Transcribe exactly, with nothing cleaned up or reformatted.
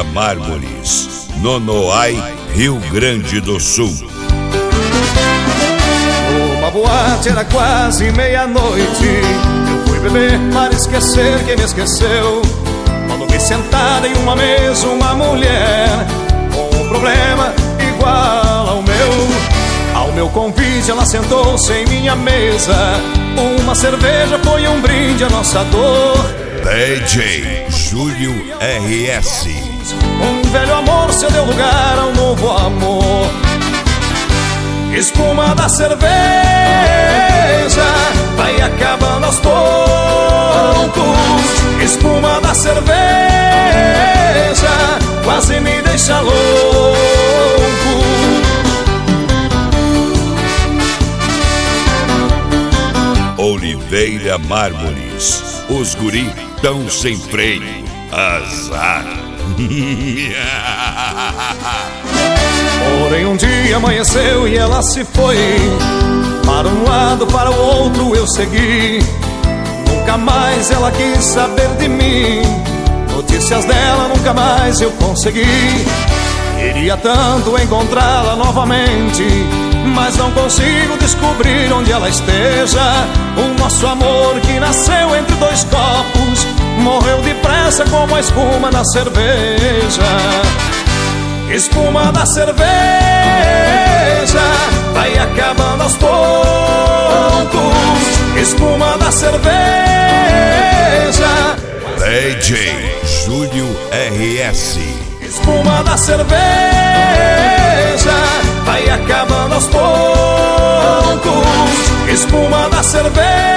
Oliveira Mármores, Nonoai, Rio Grande do Sul. Numa boate era quase meia-noite, eu fui beber para esquecer quem me esqueceu. Quando vi sentada em uma mesa uma mulher com um problema igual ao meu. Ao meu convite ela sentou-se em minha mesa. Uma cerveja foi um brinde à nossa dor. D J Júlio R S. Um velho amor cedeu lugar a um novo amor. Espuma da cerveja vai acabando aos poucos. Espuma da cerveja quase me deixa louco. Oliveira Mármores, os guri tão sem freio, azar. Porém um dia amanheceu e ela se foi. Para um lado, para o outro eu segui. Nunca mais ela quis saber de mim. Notícias dela nunca mais eu consegui. Queria tanto encontrá-la novamente, mas não consigo descobrir onde ela esteja. O nosso amor que nasceu entre dois copos morreu depressa como a espuma da cerveja. Espuma da cerveja vai acabando aos poucos. Espuma da cerveja. D J Júlio R S. Espuma da cerveja vai acabando aos poucos. Espuma da cerveja.